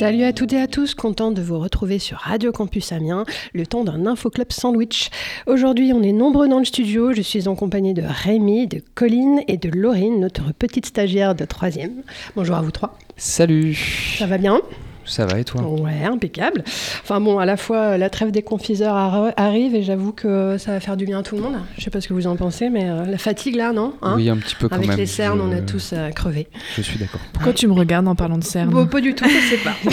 Salut à toutes et à tous, content de vous retrouver sur Radio Campus Amiens, le temps d'un infoclub sandwich. Aujourd'hui, on est nombreux dans le studio, je suis en compagnie de Rémi, de Colline et de Laurine, notre petite stagiaire de 3e. Bonjour à vous trois. Salut. Ça va bien ? Ça va et toi ? Ouais, impeccable. Enfin bon, à la fois, la trêve des confiseurs arrive et j'avoue que ça va faire du bien à tout le monde. Je sais pas ce que vous en pensez, mais la fatigue là, non ? Oui, un petit peu quand Avec même. Avec les cernes, on a tous crevé. Je suis d'accord. Pourquoi tu me regardes en parlant de cernes ? Bon, pas du tout, je sais pas.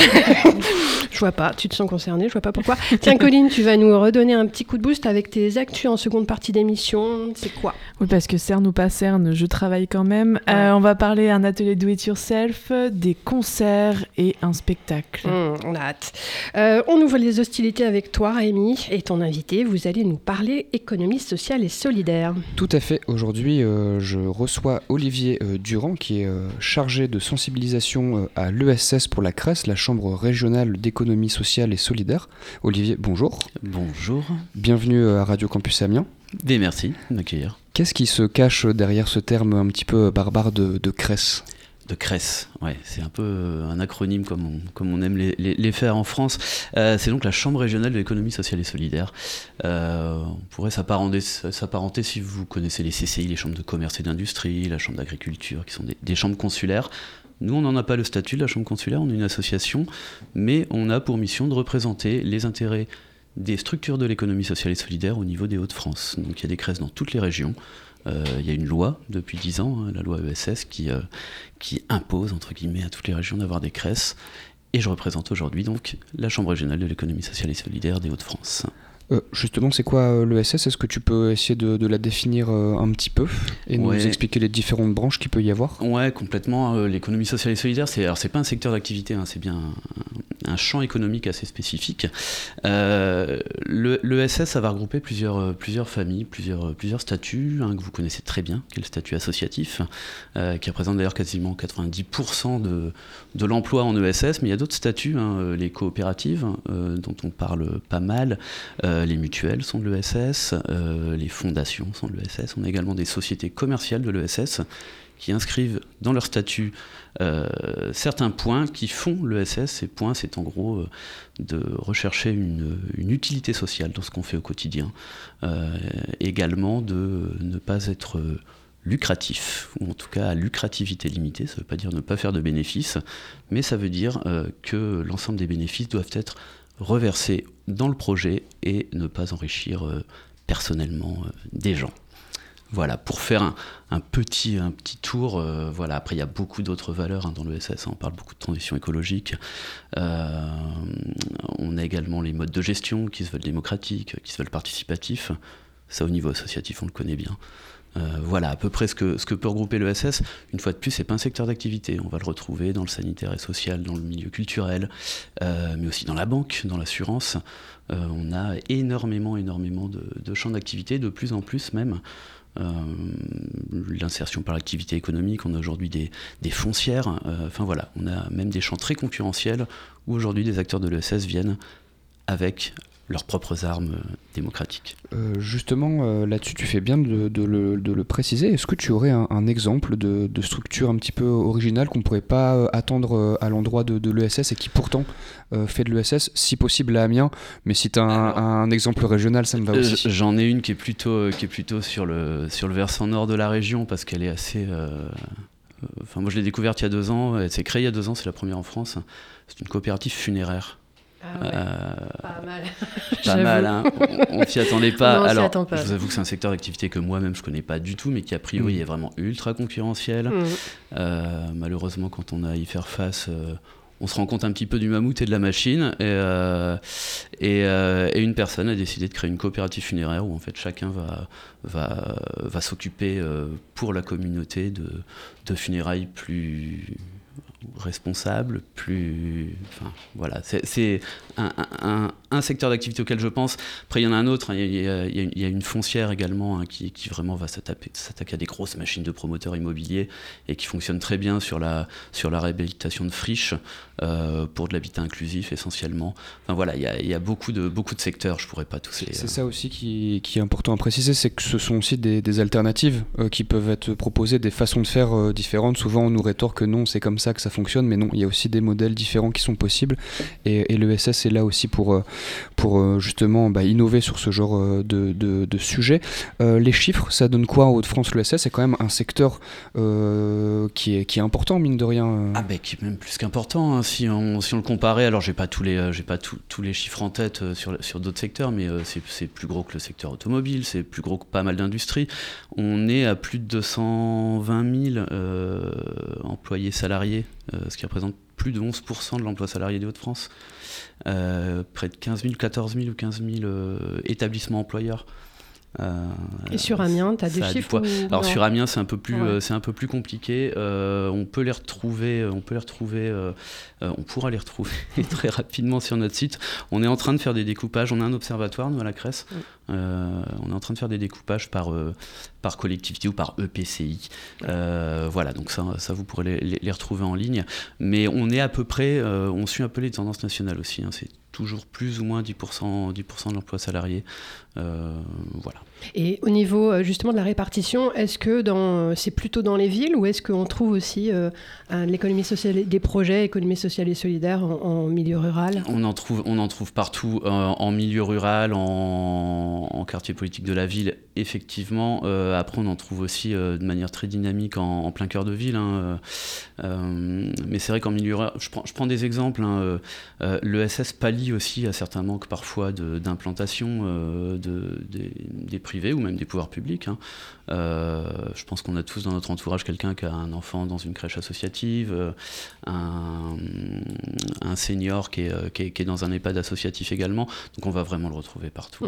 Je vois pas, tu te sens concerné, je vois pas pourquoi. Tiens Colline, tu vas nous redonner un petit coup de boost avec tes actus en seconde partie d'émission. C'est quoi ? Oui, parce que cerne ou pas cerne, je travaille quand même. Ouais. On va parler d'un atelier do it yourself, des concerts et un spectacle. On a hâte. On ouvre les hostilités avec toi Rémi et ton invité. Vous allez nous parler économie sociale et solidaire. Tout à fait. Aujourd'hui, je reçois Olivier Durand qui est chargé de sensibilisation à l'ESS pour la CRES, la Chambre régionale d'économie sociale et solidaire. Olivier, bonjour. Bonjour. Bienvenue à Radio Campus Amiens. Bien, merci de m'accueillir. Qu'est-ce qui se cache derrière ce terme un petit peu barbare de CRES ? De CRES, ouais, c'est un peu un acronyme comme on aime les faire en France. C'est donc la Chambre régionale de l'économie sociale et solidaire. On pourrait s'apparenter si vous connaissez les CCI, les chambres de commerce et d'industrie, la chambre d'agriculture, qui sont des chambres consulaires. Nous, on n'en a pas le statut de la chambre consulaire, on est une association, mais on a pour mission de représenter les intérêts des structures de l'économie sociale et solidaire au niveau des Hauts-de-France. Donc il y a des CRES dans toutes les régions. Il y a une loi depuis 10 ans, la loi ESS, qui impose, entre guillemets, à toutes les régions d'avoir des CRES. Et je représente aujourd'hui donc la Chambre régionale de l'économie sociale et solidaire des Hauts-de-France. Justement, c'est quoi l'ESS ? Est-ce que tu peux essayer de la définir un petit peu et nous expliquer les différentes branches qu'il peut y avoir ? Ouais, complètement. L'économie sociale et solidaire, c'est pas un secteur d'activité, hein, c'est bien un champ économique assez spécifique. L'ESS, ça va regrouper plusieurs familles, plusieurs statuts, que vous connaissez très bien, qui est le statut associatif, qui représente d'ailleurs quasiment 90% de l'emploi en ESS, mais il y a d'autres statuts, les coopératives, dont on parle pas mal, les mutuelles sont de l'ESS, les fondations sont de l'ESS. On a également des sociétés commerciales de l'ESS qui inscrivent dans leur statut certains points qui font l'ESS. Ces points, c'est en gros de rechercher une utilité sociale dans ce qu'on fait au quotidien. Également de ne pas être lucratif, ou en tout cas à lucrativité limitée. Ça ne veut pas dire ne pas faire de bénéfices, mais ça veut dire que l'ensemble des bénéfices doivent être reversés dans le projet et ne pas enrichir personnellement des gens. Voilà, pour faire un petit tour, voilà. Après il y a beaucoup d'autres valeurs dans l'ESS, on parle beaucoup de transition écologique, on a également les modes de gestion qui se veulent démocratiques, qui se veulent participatifs, ça au niveau associatif on le connaît bien. Voilà à peu près ce que peut regrouper l'ESS. Une fois de plus, c'est pas un secteur d'activité. On va le retrouver dans le sanitaire et social, dans le milieu culturel, mais aussi dans la banque, dans l'assurance. On a énormément de champs d'activité, de plus en plus même. L'insertion par l'activité économique, on a aujourd'hui des foncières. Enfin voilà, on a même des champs très concurrentiels où aujourd'hui des acteurs de l'ESS viennent avec leurs propres armes démocratiques. Justement, là-dessus, tu fais bien de le préciser. Est-ce que tu aurais un exemple de structure un petit peu originale qu'on ne pourrait pas attendre à l'endroit de l'ESS et qui pourtant fait de l'ESS, si possible à Amiens, mais si tu as un exemple régional, ça me va aussi. J'en ai une qui est plutôt sur le versant nord de la région parce qu'elle est assez... Enfin, moi, je l'ai découverte il y a 2 ans. Elle s'est créée il y a 2 ans, c'est la première en France. C'est une coopérative funéraire. Ah ouais. Pas mal. Pas mal, hein. On s'y attendait pas. Non, alors, pas. Je vous avoue que c'est un secteur d'activité que moi-même je connais pas du tout, mais qui a priori est vraiment ultra concurrentiel. Malheureusement, quand on a à y faire face, on se rend compte un petit peu du mammouth et de la machine. Et une personne a décidé de créer une coopérative funéraire où en fait chacun va s'occuper pour la communauté de funérailles plus responsable, enfin voilà, c'est un secteur d'activité auquel je pense. Après il y en a un autre, il y a une foncière également qui vraiment va s'attaquer à des grosses machines de promoteurs immobiliers et qui fonctionne très bien sur la réhabilitation de friches pour de l'habitat inclusif essentiellement. Enfin voilà, il y a beaucoup de secteurs, je pourrais pas tous les... C'est ça aussi qui est important à préciser, c'est que ce sont aussi des alternatives qui peuvent être proposées, des façons de faire différentes. Souvent on nous rétorque que non, c'est comme ça que ça ça fonctionne, mais non, il y a aussi des modèles différents qui sont possibles, et l'ESS est là aussi pour justement innover sur ce genre de sujet. Les chiffres, ça donne quoi en Hauts-de-France? L'ESS c'est quand même un secteur qui est important, mine de rien. Qui est même plus qu'important, hein. Si on le comparait, alors j'ai pas tous les chiffres en tête sur d'autres secteurs, mais c'est plus gros que le secteur automobile, c'est plus gros que pas mal d'industries. On est à plus de 220 000 employés salariés, ce qui représente plus de 11% de l'emploi salarié des Hauts-de-France. Près de 15 000, 14 000 ou 15 000 établissements employeurs. Et sur Amiens, tu as des chiffres Alors sur Amiens, c'est un peu plus compliqué. On pourra les retrouver très rapidement sur notre site. On est en train de faire des découpages. On a un observatoire, nous, à la Cresse. On est en train de faire des découpages par collectivité ou par EPCI. Voilà, donc ça vous pourrez les retrouver en ligne. Mais on est à peu près, on suit un peu les tendances nationales aussi, hein. C'est toujours plus ou moins 10% de l'emploi salarié. Voilà. Et au niveau justement de la répartition, est-ce que c'est plutôt dans les villes, ou est-ce qu'on trouve aussi l'économie sociale, des projets économie sociale et solidaire en milieu rural? On en trouve partout, en milieu rural, en quartier politique de la ville, effectivement. Après, on en trouve aussi de manière très dynamique en plein cœur de ville, hein. Mais c'est vrai qu'en milieu rural, je prends des exemples, hein. L'ESS pallie aussi à certains manques parfois d'implantation des privés ou même des pouvoirs publics, hein. Je pense qu'on a tous dans notre entourage quelqu'un qui a un enfant dans une crèche associative, un senior qui est dans un EHPAD associatif également, donc on va vraiment le retrouver partout.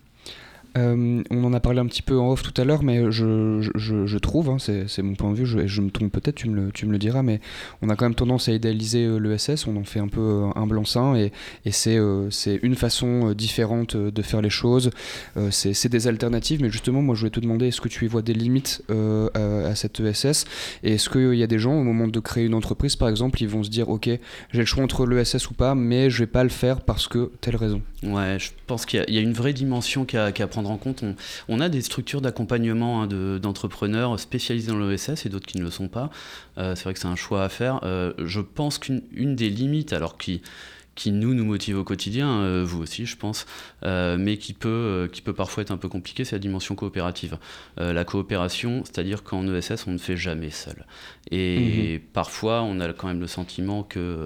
On en a parlé un petit peu en off tout à l'heure, mais je trouve, hein, c'est mon point de vue, je me trompe peut-être, tu me le diras, mais on a quand même tendance à idéaliser l'ESS, on en fait un peu un blanc-seing, et c'est une façon différente de faire les choses, c'est des alternatives, mais justement, moi je voulais te demander, est-ce que tu y vois des limites à cette ESS, et est-ce qu'il y a des gens, au moment de créer une entreprise, par exemple, ils vont se dire, ok, j'ai le choix entre l'ESS ou pas, mais je vais pas le faire parce que telle raison? Ouais, je pense qu'il y a une vraie dimension qu'il y a à prendre en compte. On a des structures d'accompagnement, hein, d'entrepreneurs spécialisés dans l'ESS et d'autres qui ne le sont pas. C'est vrai que c'est un choix à faire. Je pense qu'une des limites, alors qui nous motive au quotidien, vous aussi je pense, mais qui peut parfois être un peu compliqué, c'est la dimension coopérative. La coopération, c'est-à-dire qu'en ESS on ne fait jamais seul. Et parfois on a quand même le sentiment que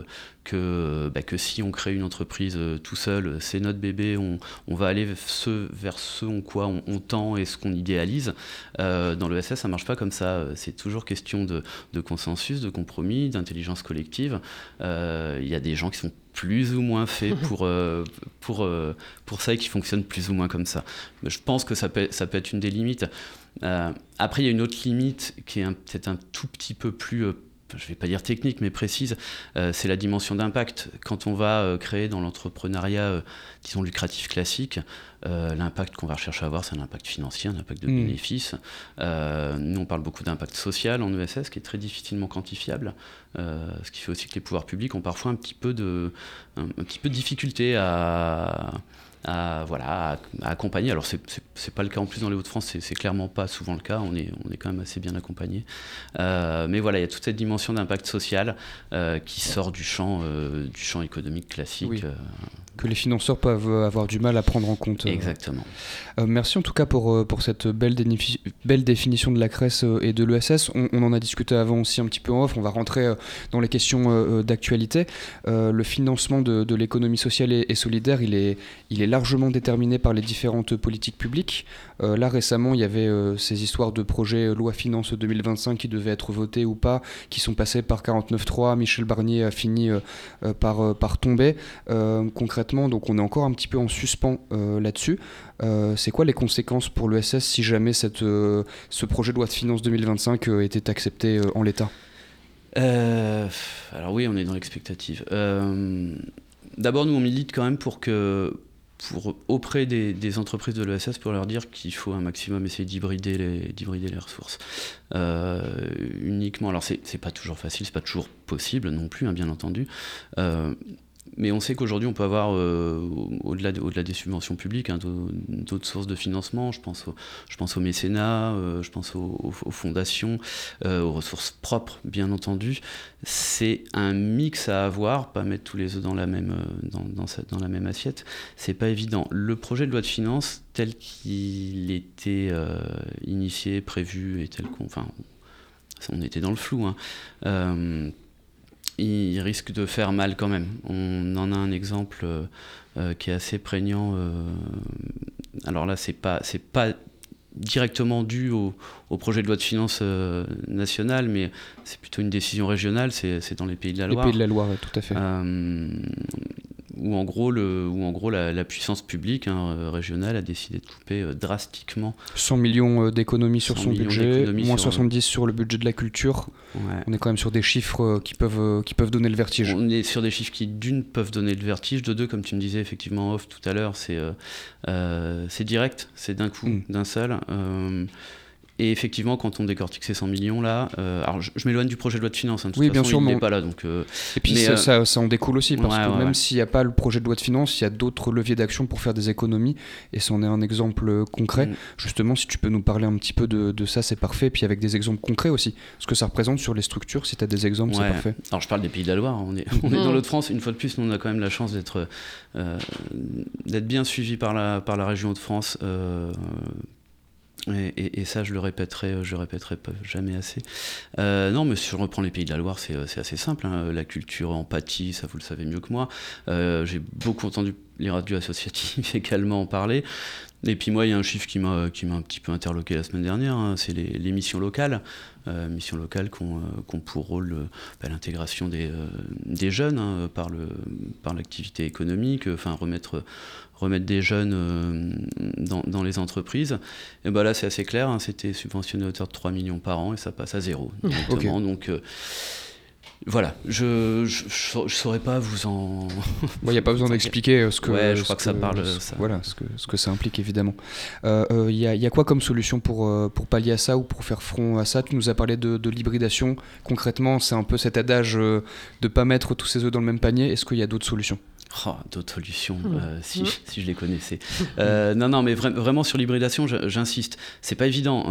si on crée une entreprise tout seul, c'est notre bébé, on va aller vers ce en quoi on tend et ce qu'on idéalise. Dans l'ESS, ça ne marche pas comme ça. C'est toujours question de consensus, de compromis, d'intelligence collective. Il y a des gens qui sont plus ou moins faits pour ça et qui fonctionnent plus ou moins comme ça. Mais je pense que ça peut être une des limites. Après, il y a une autre limite qui est peut-être un tout petit peu plus... je ne vais pas dire technique, mais précise, c'est la dimension d'impact. Quand on va créer dans l'entrepreneuriat, disons, lucratif classique, l'impact qu'on va rechercher à avoir, c'est un impact financier, un impact de bénéfice. Nous, on parle beaucoup d'impact social en ESS, qui est très difficilement quantifiable, ce qui fait aussi que les pouvoirs publics ont parfois un petit peu de difficulté à accompagner. Alors c'est pas le cas en plus dans les Hauts-de-France, c'est clairement pas souvent le cas, on est quand même assez bien accompagné. Mais voilà, il y a toute cette dimension d'impact social qui sort du champ économique classique. Oui. Que les financeurs peuvent avoir du mal à prendre en compte. Exactement. Merci en tout cas pour cette belle définition de la Cresse et de l'ESS. On en a discuté avant aussi un petit peu en off, on va rentrer dans les questions d'actualité. Le financement de l'économie sociale et solidaire, il est largement déterminé par les différentes politiques publiques. Là récemment, il y avait ces histoires de projets loi finance 2025 qui devaient être votés ou pas, qui sont passés par 49.3. Michel Barnier a fini par tomber. Concrètement, donc on est encore un petit peu en suspens là-dessus. C'est quoi les conséquences pour l'ESS si jamais ce projet de loi de finances 2025 était accepté en l'état? Alors oui, on est dans l'expectative. D'abord, nous on milite quand même auprès des entreprises de l'ESS pour leur dire qu'il faut un maximum essayer d'hybrider les ressources. Uniquement, alors c'est pas toujours facile, c'est pas toujours possible non plus, hein, bien entendu. Mais on sait qu'aujourd'hui, on peut avoir, au-delà des subventions publiques, d'autres sources de financement. Je pense au mécénat, je pense aux fondations, aux ressources propres, bien entendu. C'est un mix à avoir, pas mettre tous les œufs dans la même assiette. C'est pas évident. Le projet de loi de finances, tel qu'il était initié, prévu, et tel qu'on... Enfin, on était dans le flou, hein. Il risque de faire mal quand même. On en a un exemple qui est assez prégnant. Alors là, c'est pas directement dû au projet de loi de finances nationale, mais c'est plutôt une décision régionale. C'est dans les Pays de la Loire. Les Pays de la Loire, tout à fait. Où en gros, la puissance publique régionale a décidé de couper drastiquement. 100 millions d'économies sur son budget, moins 70 sur le budget de la culture. Ouais. On est quand même sur des chiffres qui peuvent donner le vertige. On est sur des chiffres qui, d'une, peuvent donner le vertige, de deux, comme tu me disais effectivement off tout à l'heure, c'est direct, c'est d'un coup, d'un seul. Et effectivement, quand on décortique ces 100 millions-là, alors je m'éloigne du projet de loi de finances, de toute façon, bien sûr, il n'est pas là. Donc, et puis ça en découle aussi, parce que même s'il n'y a pas le projet de loi de finances, il y a d'autres leviers d'action pour faire des économies, et c'en est un exemple concret. Justement, si tu peux nous parler un petit peu de ça, c'est parfait, puis avec des exemples concrets aussi, ce que ça représente sur les structures, si tu as des exemples, c'est parfait. Alors je parle des Pays de la Loire, on est dans l'Hauts-de-France, une fois de plus, nous on a quand même la chance d'être bien suivis par la région Hauts-de-France. Et ça, je le répéterai jamais assez. Non, mais si on reprend les Pays de la Loire, c'est assez simple. Hein. La culture en pâtit, ça vous le savez mieux que moi. J'ai beaucoup entendu les radios associatives également en parler. Et puis moi, il y a un chiffre qui m'a un petit peu interloqué la semaine dernière, hein, c'est les missions locales. Missions locales qui ont pour rôle l'intégration des jeunes, hein, par l'activité économique, remettre des jeunes dans les entreprises. Et là, c'est assez clair, hein, c'était subventionné à hauteur de 3 millions par an et ça passe à 0 directement. Okay. Donc voilà, je saurais pas vous en... Il n'y a pas besoin d'expliquer ce que... Ouais, je crois que ça parle... Voilà, ce que ça implique, évidemment. Il y a quoi comme solution pour pallier à ça ou pour faire front à ça? Tu nous as parlé de l'hybridation. Concrètement, c'est un peu cet adage de ne pas mettre tous ses œufs dans le même panier. Est-ce qu'il y a d'autres solutions? D'autres solutions, si je les connaissais. Non, mais vraiment sur l'hybridation, j'insiste. C'est pas évident,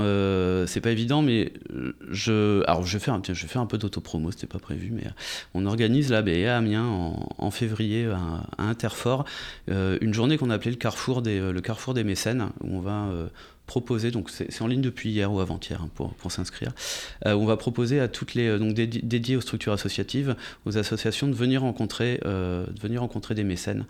mais je vais faire un peu d'autopromo, c'était pas prévu, mais on organise là, à Amiens en février à Interfort une journée qu'on a appelée le carrefour des mécènes, où on va proposer, donc c'est en ligne depuis hier ou avant-hier, hein, pour s'inscrire. On va proposer à toutes les donc dédiées aux structures associatives, aux associations de venir rencontrer des mécènes,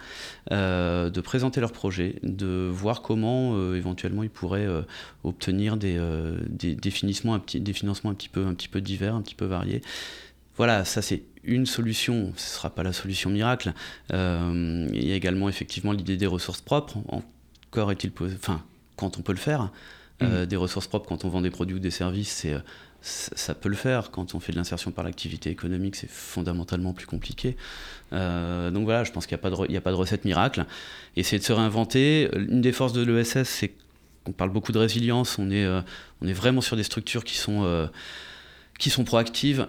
de présenter leurs projets, de voir comment éventuellement ils pourraient obtenir des financements un petit peu divers, un petit peu variés. Voilà, ça c'est une solution, ce ne sera pas la solution miracle. Il y a également effectivement l'idée des ressources propres. Encore est-il quand on peut le faire, des ressources propres quand on vend des produits ou des services, ça peut le faire. Quand on fait de l'insertion par l'activité économique, c'est fondamentalement plus compliqué. Donc voilà, je pense qu'il n'y a pas de recette miracle. Essayer de se réinventer. Une des forces de l'ESS, c'est qu'on parle beaucoup de résilience. On est vraiment sur des structures qui sont proactives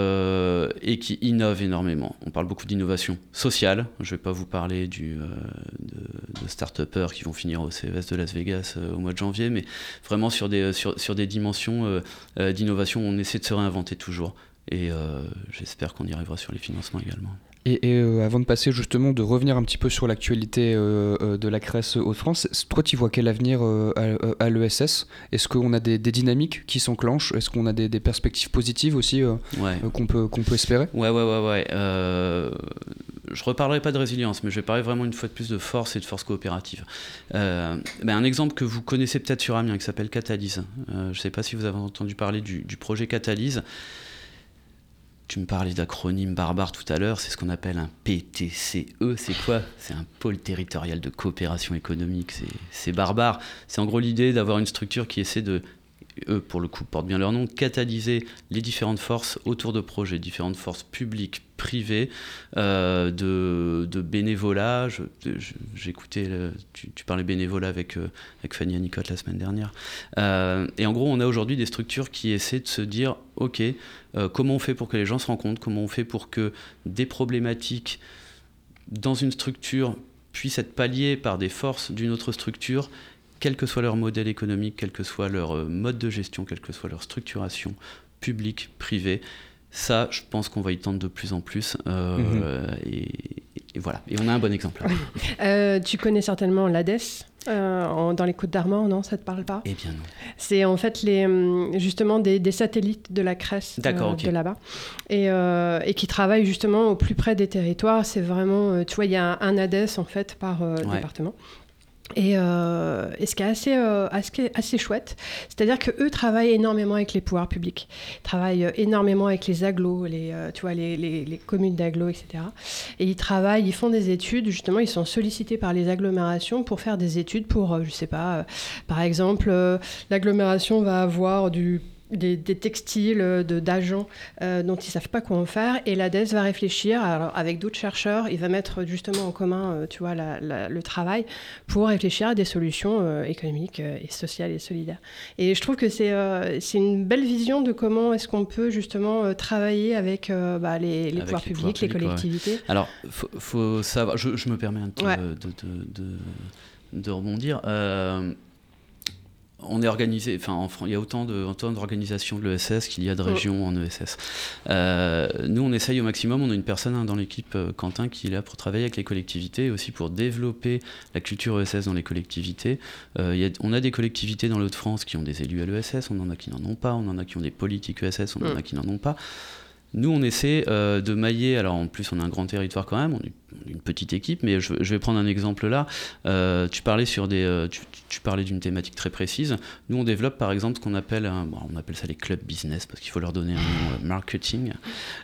et qui innovent énormément. On parle beaucoup d'innovation sociale. Je ne vais pas vous parler de start-upers qui vont finir au CES de Las Vegas au mois de janvier, mais vraiment sur des dimensions d'innovation, on essaie de se réinventer toujours. Et j'espère qu'on y arrivera sur les financements également. Et avant de passer justement, de revenir un petit peu sur l'actualité de la CRES Hauts-de-France, toi tu vois quel avenir à l'ESS? Est-ce qu'on a des dynamiques qui s'enclenchent? Est-ce qu'on a des perspectives positives aussi qu'on peut espérer? Ouais. Je reparlerai pas de résilience, mais je vais parler vraiment une fois de plus de force et de force coopérative. Un exemple que vous connaissez peut-être sur Amiens qui s'appelle Catalyse. Je ne sais pas si vous avez entendu parler du projet Catalyse. Tu me parlais d'acronyme barbare tout à l'heure, c'est ce qu'on appelle un PTCE. C'est quoi? C'est un pôle territorial de coopération économique. C'est barbare. C'est en gros l'idée d'avoir une structure qui essaie de, eux pour le coup portent bien leur nom, catalyser les différentes forces autour de projets, différentes forces publiques, privées, de bénévolat. J'écoutais, tu parlais bénévolat avec Fanny Anicotte la semaine dernière. Et en gros, on a aujourd'hui des structures qui essaient de se dire, comment on fait pour que les gens se rencontrent, comment on fait pour que des problématiques dans une structure puissent être palliés par des forces d'une autre structure, quel que soit leur modèle économique, quel que soit leur mode de gestion, quelle que soit leur structuration, publique, privée. Ça, je pense qu'on va y tendre de plus en plus. Et voilà. Et on a un bon exemple. Tu connais certainement l'ADES dans les Côtes d'Armor, non? Ça ne te parle pas? Eh bien non. C'est en fait justement des satellites de la CRES de là-bas et qui travaillent justement au plus près des territoires. C'est vraiment, tu vois, il y a un ADES en fait par département. Et ce qui est assez chouette, c'est-à-dire qu'eux travaillent énormément avec les pouvoirs publics, travaillent énormément avec les agglos, les communes d'agglos, etc. Et ils font des études, justement, ils sont sollicités par les agglomérations pour faire des études pour, je sais pas, par exemple, l'agglomération va avoir des textiles d'agents dont ils ne savent pas quoi en faire, et l'ADES va réfléchir, alors, avec d'autres chercheurs, il va mettre justement en commun tu vois, le travail pour réfléchir à des solutions économiques et sociales et solidaires. Et je trouve que c'est une belle vision de comment est-ce qu'on peut justement travailler avec les pouvoirs publics, les collectivités. Ouais. Alors, faut savoir, je me permets un peu de rebondir. On est organisé, il y a autant d'organisations de l'ESS qu'il y a de régions en ESS. Nous, on essaye au maximum, on a une personne dans l'équipe, Quentin, qui est là pour travailler avec les collectivités, et aussi pour développer la culture ESS dans les collectivités. On a des collectivités dans l'Hauts-de-France qui ont des élus à l'ESS, on en a qui n'en ont pas, on en a qui ont des politiques ESS, on en a qui n'en ont pas. Nous, on essaie de mailler, alors en plus on a un grand territoire quand même, on est une petite équipe, mais je vais prendre un exemple là. Tu parlais tu parlais d'une thématique très précise. Nous, on développe par exemple ce qu'on appelle, on appelle ça les clubs business, parce qu'il faut leur donner un nom marketing,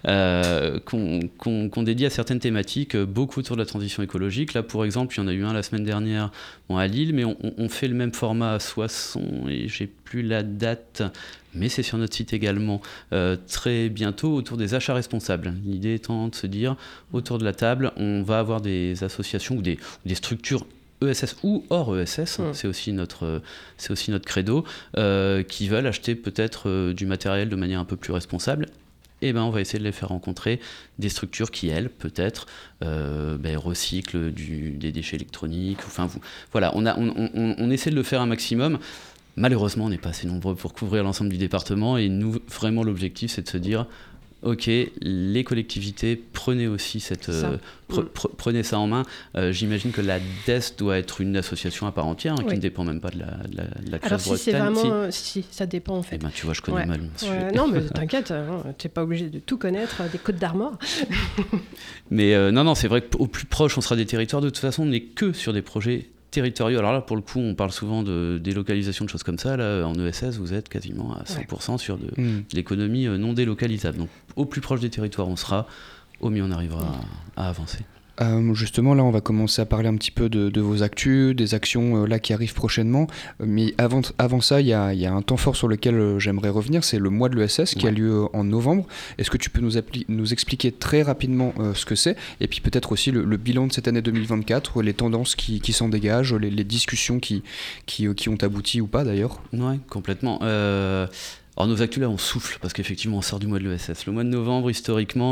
qu'on dédie à certaines thématiques, beaucoup autour de la transition écologique. Là, pour exemple, il y en a eu un la semaine dernière à Lille, mais on fait le même format à Soissons, et j'ai plus la date, mais c'est sur notre site également, très bientôt, autour des achats responsables. L'idée étant de se dire, autour de la table, on va avoir des associations ou des structures ESS ou hors ESS, c'est aussi notre credo, qui veulent acheter peut-être du matériel de manière un peu plus responsable. Et on va essayer de les faire rencontrer des structures qui, elles, peut-être, recyclent des déchets électroniques. Voilà, on essaie de le faire un maximum. Malheureusement, on n'est pas assez nombreux pour couvrir l'ensemble du département, et nous, vraiment, l'objectif, c'est de se dire, ok, les collectivités, prenez aussi prenez ça en main. J'imagine que la DES doit être une association à part entière, qui ne dépend même pas de la classe Bretagne. Alors si c'est vraiment... Si, ça dépend en fait. Tu vois, je connais mal. Non, mais t'inquiète, tu n'es pas obligé de tout connaître des Côtes d'Armor. Mais non, c'est vrai qu'au plus proche, on sera des territoires. De toute façon, on n'est que sur des projets territoriaux. Alors là, pour le coup, on parle souvent de délocalisation, de choses comme ça. Là, en ESS, vous êtes quasiment à 100% sur de l'économie non délocalisable. Donc, au plus proche des territoires, on sera, au mieux on arrivera à avancer. Justement, là, on va commencer à parler un petit peu de vos actus, des actions là qui arrivent prochainement. Mais avant ça, il y a un temps fort sur lequel j'aimerais revenir, c'est le mois de l'ESS qui a lieu en novembre. Est-ce que tu peux nous expliquer très rapidement ce que c'est, et puis peut-être aussi le bilan de cette année 2024, les tendances qui s'en dégagent, les discussions qui ont abouti ou pas d'ailleurs? Oui, complètement. Alors nos actus là, on souffle parce qu'effectivement on sort du mois de l'ESS. Le mois de novembre, historiquement,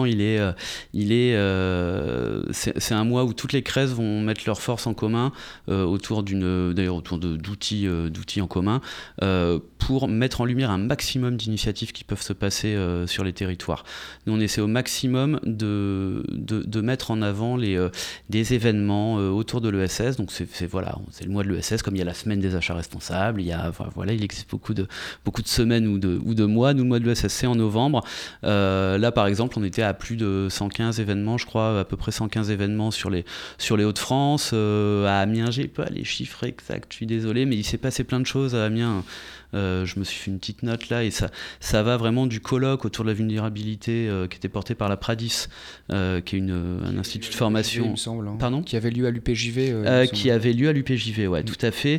c'est un mois où toutes les CRES vont mettre leurs forces en commun autour d'outils en commun pour mettre en lumière un maximum d'initiatives qui peuvent se passer sur les territoires. Nous, on essaie au maximum de mettre en avant des événements autour de l'ESS. Donc c'est le mois de l'ESS, comme il y a la semaine des achats responsables, il existe beaucoup de semaines ou de mois. Nous, le mois de l'ESS, c'est en novembre. Là, par exemple, on était à plus de 115 événements, je crois, à peu près 115 événements sur les Hauts-de-France. À Amiens, j'ai pas les chiffres exacts, je suis désolé, mais il s'est passé plein de choses à Amiens. Je me suis fait une petite note là, et ça va vraiment du colloque autour de la vulnérabilité qui était porté par la Pradis, qui est un institut de formation, il me semble, hein. Pardon, qui avait lieu à l'UPJV. qui avait lieu à l'UPJV, tout à fait.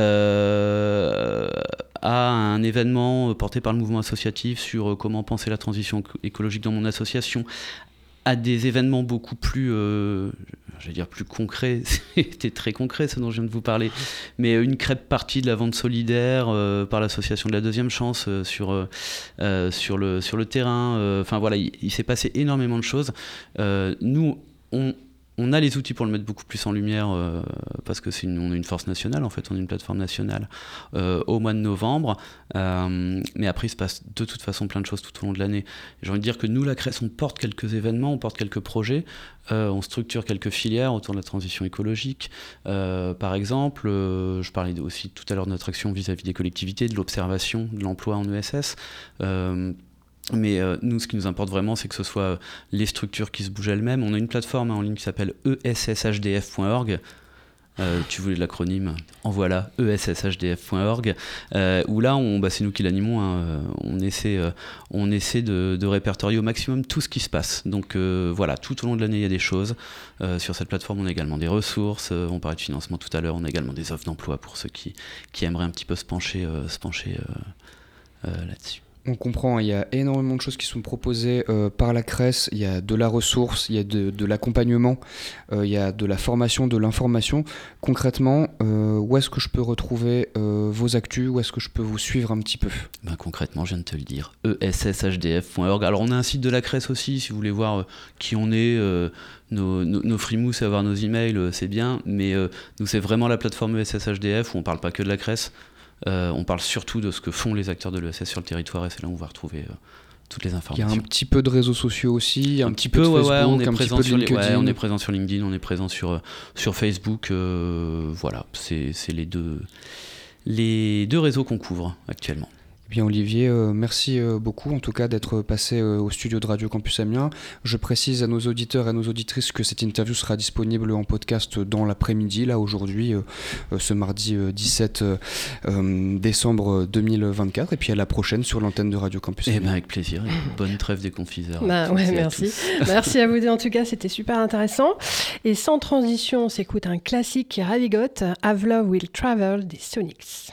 À un événement porté par le mouvement associatif sur comment penser la transition écologique dans mon association, à des événements beaucoup plus, plus concrets. C'était très concret ce dont je viens de vous parler, mais une crêpe partie de la vente solidaire par l'association de la Deuxième Chance sur le terrain. Il s'est passé énormément de choses. Nous, on a les outils pour le mettre beaucoup plus en lumière parce que on est une force nationale, en fait, on est une plateforme nationale au mois de novembre. Mais après, il se passe de toute façon plein de choses tout au long de l'année. J'ai envie de dire que nous, la CRES, on porte quelques événements, on porte quelques projets, on structure quelques filières autour de la transition écologique. Par exemple, je parlais aussi tout à l'heure de notre action vis-à-vis des collectivités, de l'observation de l'emploi en ESS. Mais nous, ce qui nous importe vraiment, c'est que ce soit les structures qui se bougent elles-mêmes. On a une plateforme en ligne qui s'appelle esshdf.org. Tu voulais l'acronyme, en voilà, esshdf.org, où là, c'est nous qui l'animons, hein, on essaie de répertorier au maximum tout ce qui se passe. Donc voilà, tout au long de l'année, il y a des choses. Sur cette plateforme, on a également des ressources, on parlait de financement tout à l'heure, on a également des offres d'emploi pour ceux qui aimeraient un petit peu se pencher là-dessus. On comprend, il y a énormément de choses qui sont proposées par la CRES, il y a de la ressource, il y a de l'accompagnement, il y a de la formation, de l'information. Concrètement, où est-ce que je peux retrouver vos actus, où est-ce que je peux vous suivre un petit peu ? Concrètement, je viens de te le dire, esshdf.org. Alors on a un site de la CRES aussi, si vous voulez voir qui on est, nos frimous et avoir nos emails, c'est bien, mais nous c'est vraiment la plateforme ESSHDF où on parle pas que de la CRES. On parle surtout de ce que font les acteurs de l'ESS sur le territoire et c'est là où on va retrouver toutes les informations. Il y a un petit peu de réseaux sociaux aussi, un petit peu de Facebook, on est un présent petit peu de LinkedIn. on est présent sur LinkedIn, on est présent sur Facebook. Voilà, c'est les deux réseaux qu'on couvre actuellement. Eh bien Olivier, merci beaucoup en tout cas d'être passé au studio de Radio Campus Amiens. Je précise à nos auditeurs et à nos auditrices que cette interview sera disponible en podcast dans l'après-midi, là aujourd'hui, ce mardi 17 décembre 2024, et puis à la prochaine sur l'antenne de Radio Campus Amiens. Avec plaisir, et bonne trêve des confiseurs. Merci. Merci à vous deux en tout cas, c'était super intéressant. Et sans transition, on s'écoute un classique qui ravigote, Have Love Will Travel des Sonics.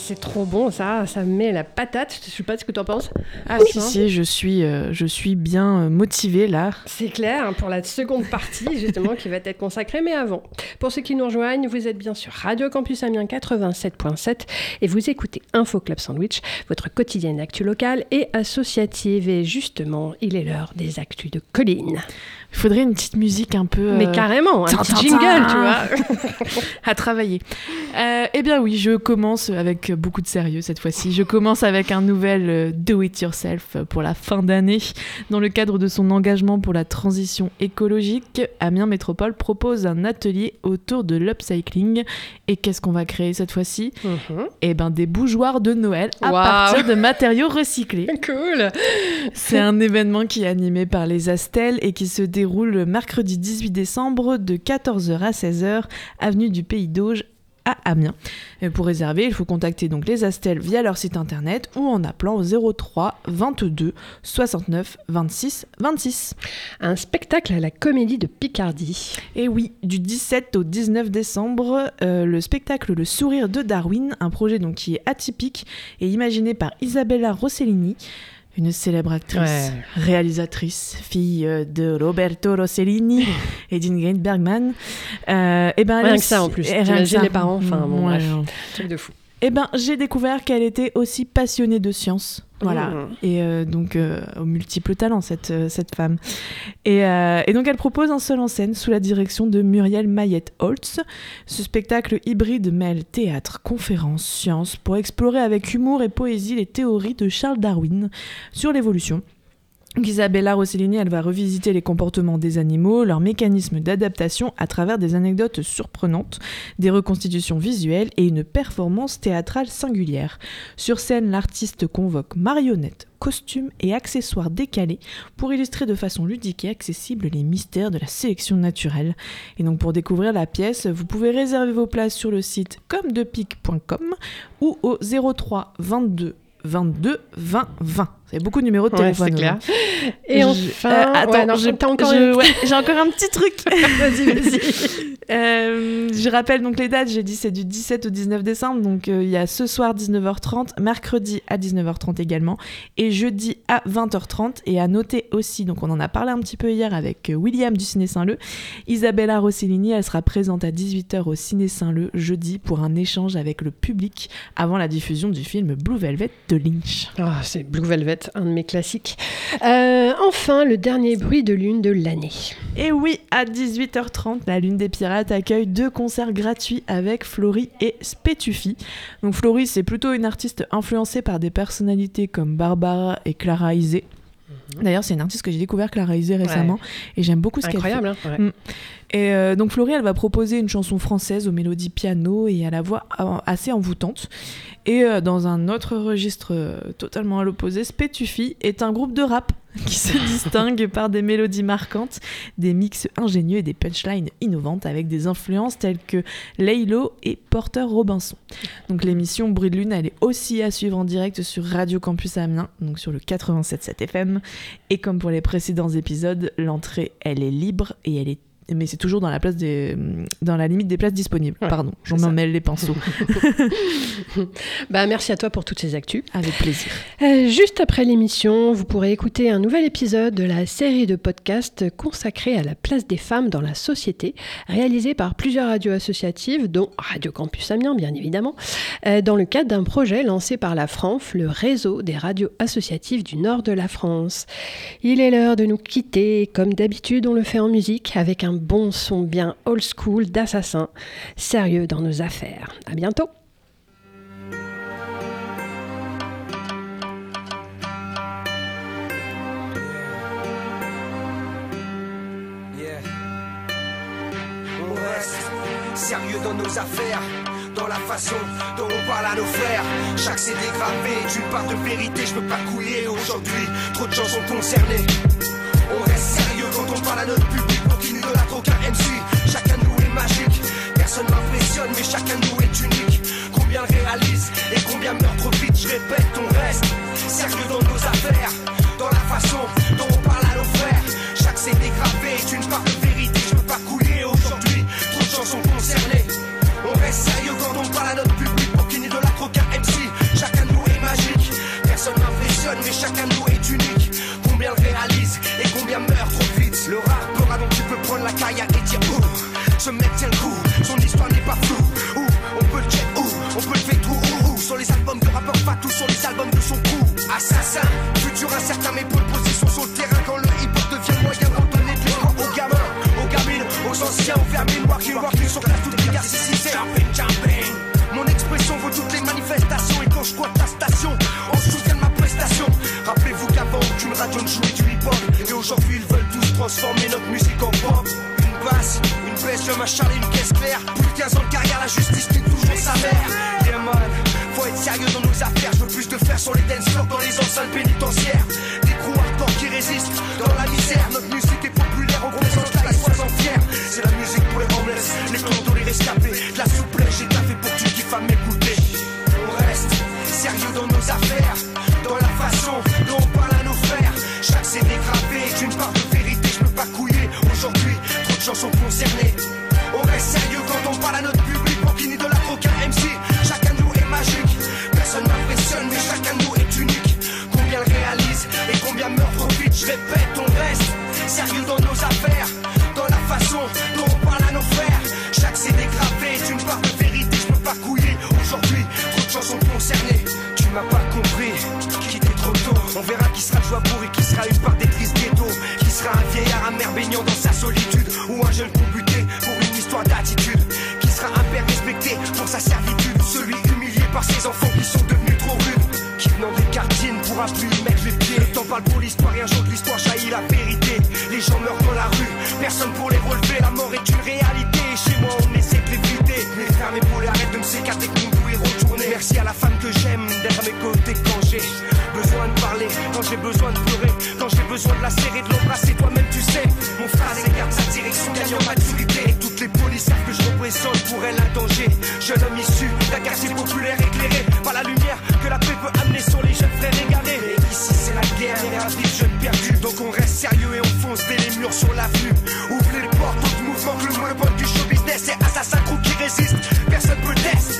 c'est trop bon, ça met la patate. Je sais pas ce que tu en penses. Ah si, je suis bien motivée là. C'est clair, pour la seconde partie, justement, qui va être consacrée, mais avant. Pour ceux qui nous rejoignent, vous êtes bien sur Radio Campus Amiens 87.7 et vous écoutez Info Club Sandwich, votre quotidienne actu locale et associative. Et justement, il est l'heure des actus de Colline. Il faudrait une petite musique un peu... Mais carrément, un petit jingle, tu vois. À travailler. Eh bien oui, je commence avec beaucoup de sérieux cette fois-ci. Je commence avec un nouvel Do It Yourself pour la fin d'année. Dans le cadre de son engagement pour la transition écologique, Amiens Métropole propose un atelier autour de l'upcycling. Et qu'est-ce qu'on va créer cette fois-ci ? Eh bien des bougeoirs de Noël à partir de matériaux recyclés. Cool. C'est un événement qui est animé par les Astels et qui se déroule le mercredi 18 décembre de 14h à 16h, avenue du Pays d'Auge à Amiens. Et pour réserver, il faut contacter donc les Astels via leur site internet ou en appelant au 03 22 69 26 26. Un spectacle à la Comédie de Picardie. Et oui, du 17 au 19 décembre, le spectacle Le Sourire de Darwin, un projet donc qui est atypique et imaginé par Isabella Rossellini, une célèbre actrice, réalisatrice, fille de Roberto Rossellini et d'Ingrid Bergman. Rien que ça en plus. T'imagines les parents, bref, truc de fou. Eh ben, j'ai découvert qu'elle était aussi passionnée de science. Voilà. Et donc, aux multiples talents, cette femme. Et donc, elle propose un seul en scène sous la direction de Muriel Mayette-Holtz. Ce spectacle hybride mêle théâtre, conférences, sciences, pour explorer avec humour et poésie les théories de Charles Darwin sur l'évolution. Isabella Rossellini, elle va revisiter les comportements des animaux, leurs mécanismes d'adaptation à travers des anecdotes surprenantes, des reconstitutions visuelles et une performance théâtrale singulière. Sur scène, l'artiste convoque marionnettes, costumes et accessoires décalés pour illustrer de façon ludique et accessible les mystères de la sélection naturelle. Et donc pour découvrir la pièce, vous pouvez réserver vos places sur le site comdepic.com ou au 03 22 22 20 20. C'est beaucoup de numéros de téléphone. C'est clair. Et enfin... j'ai encore un petit truc. Vas-y. Je rappelle donc les dates. J'ai dit c'est du 17 au 19 décembre. Donc il y a ce soir 19h30, mercredi à 19h30 également, et jeudi à 20h30. Et à noter aussi, donc on en a parlé un petit peu hier avec William du Ciné Saint-Leu, Isabella Rossellini, elle sera présente à 18h au Ciné Saint-Leu jeudi pour un échange avec le public avant la diffusion du film Blue Velvet de Lynch. C'est Blue Velvet, un de mes classiques. Enfin, le dernier bruit de lune de l'année. Et oui, à 18h30, la Lune des Pirates accueille 2 concerts gratuits avec Flory et Spétufi. Donc Flory, c'est plutôt une artiste influencée par des personnalités comme Barbara et Clara Isé. D'ailleurs, c'est une artiste que j'ai découvert, Clara Isé, récemment, et j'aime beaucoup ce qu'elle fait. Incroyable, hein. Et donc Flory, elle va proposer une chanson française aux mélodies piano et à la voix assez envoûtante. Et dans un autre registre totalement à l'opposé, Spétufi est un groupe de rap qui se distingue par des mélodies marquantes, des mix ingénieux et des punchlines innovantes avec des influences telles que Laylo et Porter Robinson. Donc l'émission Bruit de Lune, elle est aussi à suivre en direct sur Radio Campus Amiens, donc sur le 87.7 FM. Et comme pour les précédents épisodes, l'entrée, elle est libre et mais c'est toujours dans la limite des places disponibles. Pardon, j'en mêle les pinceaux. Merci à toi pour toutes ces actus. Avec plaisir. Juste après l'émission, vous pourrez écouter un nouvel épisode de la série de podcasts consacrée à la place des femmes dans la société, réalisée par plusieurs radios associatives, dont Radio Campus Amiens, bien évidemment, dans le cadre d'un projet lancé par la FRANF, le réseau des radios associatives du nord de la France. Il est l'heure de nous quitter. Comme d'habitude, on le fait en musique, avec un bon son bien old school d'Assassin, sérieux dans nos affaires. À bientôt. On reste sérieux dans nos affaires, dans la façon dont on parle à nos frères. Chaque CD gravé est une part de vérité, je peux pas couiller aujourd'hui, trop de gens sont concernés. On reste sérieux quand on parle à notre public, pour qu'il n'idolâtre aucun MC. Chacun de nous est magique, personne m'impressionne, mais chacun de nous est unique. Combien le réalise et combien meurt trop vite, je répète, on reste sérieux dans nos affaires, dans la façon dont on parle à nos frères. Chaque CD gravé est une part de vérité, je peux pas couiller aujourd'hui, trop de gens sont concernés. On reste sérieux quand on parle à notre public, pour qu'il n'idolâtre aucun MC. carrière et dire ouh, ce mec tient le coup, son histoire n'est pas floue. Ouh, on peut le check, ouh, on peut le faire tout, ouh, sur les albums de rappeurs Fatou, sur les albums de son crew. Assassin, futur incertain, mais bonne position sur le terrain quand le hip-hop devient moyen de donner de l'espoir aux gamins, aux gamines, aux anciens, aux vermines, walking sur classe, toutes les gars, c'est jumping. Mon expression vaut toutes les manifestations et quand je squatte la station, on se souvient de ma prestation. Rappelez-vous qu'avant aucune radio ne jouait du hip-hop et aujourd'hui ils veulent tous transformer notre musique en pop. Une basse, une baisse, un machin et une caisse claire. Plus de 15 ans de carrière, la justice tue toujours sa mère. Yeah man, faut être sérieux dans nos affaires. Je veux plus de faire sur les dance floors dans les enceintes pénitentiaires. Des crews hardcore qui résistent dans la misère. Notre musique est populaire, on représente la sois en fière. C'est la musique pour les homeless, les clandos, les rescapés. De la souplesse, j'ai taffé pour que tu kiffes à m'écouter. On reste sérieux dans nos affaires, dans la façon dont on parle à nos frères. Chaque CD gravé est une part de vérité, je peux pas couiller. Aujourd'hui, trop de gens sont concernés. On reste sérieux quand on parle à notre public pour qu'il n'y de la aucun MC. Chacun de nous est magique, personne m'impressionne, mais chacun de nous est unique. Combien le réalise et combien meurt trop vite. Je répète, on reste sérieux dans nos affaires, dans la façon dont on parle à nos frères. Chaque CD gravé est une part de vérité, je peux pas couiller. Aujourd'hui, trop de gens sont concernés. Tu m'as pas compris, quitter trop tôt. On verra qui sera le joie pour et qui sera une part des tristes ghettos. Qui sera un vieillard amer baignant dans sa solitude, ou un jeune combuté pour une histoire d'attitude. Qui sera un père respecté pour sa servitude, ou celui humilié par ses enfants qui sont devenus trop rudes. Qui venant des quartiers ne pourra plus y mettre les pieds. Le temps parle pour l'histoire et un jour de l'histoire jaillit la vérité. Les gens meurent dans la rue, personne pour les relever. La mort est une réalité et chez moi on essaie de l'éviter. Mes frères, mes poulets, arrête de me sécater que mon bout est retourné. Merci à la femme que j'aime d'être à mes côtés quand j'ai besoin de parler, quand j'ai besoin de pleurer, quand j'ai besoin de la serrer, de l'embrasser. Toi-même tu sais, mon frère écarte sa direction, gagne en maturité. Et toutes les polices savent que je représente pour elle un danger. Jeune homme issu d'un quartier populaire éclairé par la lumière que la paix peut amener sur les jeunes frères égarés. Et ici c'est la guerre et un vif jeune perdu. Donc on reste sérieux et on fonce dès les murs sur l'avenue. Ouvrez les portes aux mouvements que le monopole du show business. C'est assassin crew qui résiste, personne peut tester.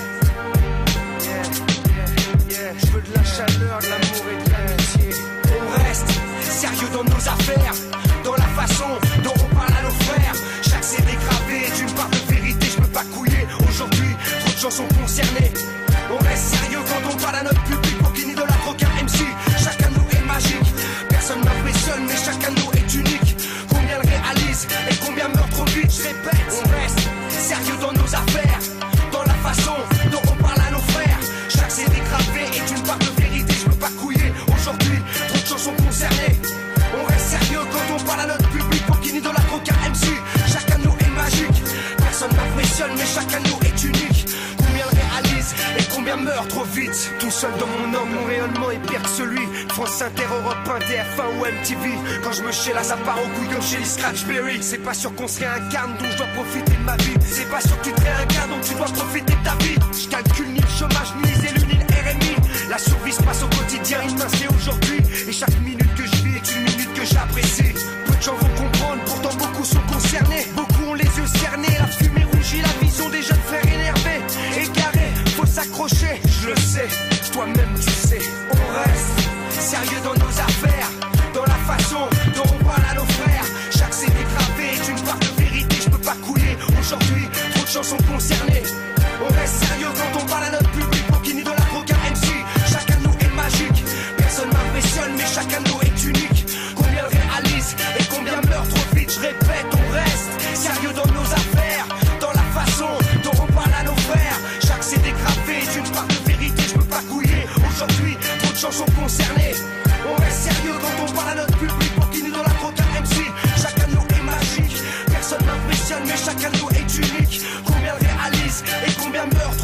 Je veux de la chaleur, de l'amour et de l'amitié. On reste sérieux dans nos affaires, dans la façon dont on parle à nos frères. Chaque CD gravé est une part de vérité, je peux pas couiller. Aujourd'hui, trop de gens sont concernés. On reste sérieux quand on parle à notre public pour qu'il n'y de la aucun MC. Chacun de nous est magique, personne m'impressionne, mais chacun de nous est unique. Combien le réalise et combien meurt trop vite. Je répète, on reste sérieux dans nos affaires, dans la façon dont on parle à nos frères. Chaque CD gravé est une part de vérité, je peux pas couiller. Aujourd'hui, trop de gens sont concernés. On reste sérieux quand on parle à notre public pour qu'il n'y de la aucun MC. Chacun de nous est magique, personne m'impressionne, mais chacun de nous est unique. Combien le réalise et combien meurt trop vite. Tout seul dans mon homme, mon rayonnement est pire que celui France Inter, Europe 1, TF1 ou MTV. Quand je me chie là, ça part au couille comme chez les Scratchberry. C'est pas sûr qu'on se réincarne, donc je dois profiter de ma vie. C'est pas sûr que tu te réincarnes, donc tu dois profiter de ta vie. Je calcule ni le chômage, ni les élus, ni le RMI. La survie se passe au quotidien, il c'est aujourd'hui. Et chaque minute que je vis est une minute que j'apprécie. Peu de gens vont comprendre, pourtant beaucoup sont concernés. Beaucoup ont les yeux cernés, la fumée rougit, la vision des jeunes frères énervés. Égarés, faut s'accrocher, je le sais, toi-même tu sais. On reste sérieux dans nos affaires, dans la façon dont on parle à nos frères. Chaque CD gravé est une part de vérité, je peux pas couiller. Aujourd'hui, trop de gens sont concernés. On reste sérieux quand on parle à notre public pour qu'il n'y de la aucun MC. Chacun de nous est magique, personne m'impressionne, mais chacun de nous est unique. Combien le réalise et combien meurt trop vite. Je répète, on reste sérieux dans nos affaires, dans la façon dont on parle à nos frères. Chaque CD gravé est une part de vérité, je peux pas couiller. Aujourd'hui, trop de gens sont concernés. On reste sérieux quand on parle à notre public pour qu'il n'y de la aucun MC. Chacun de nous est magique, personne m'impressionne, mais chacun de nous est unique. Combien le réalise et combien meurt trop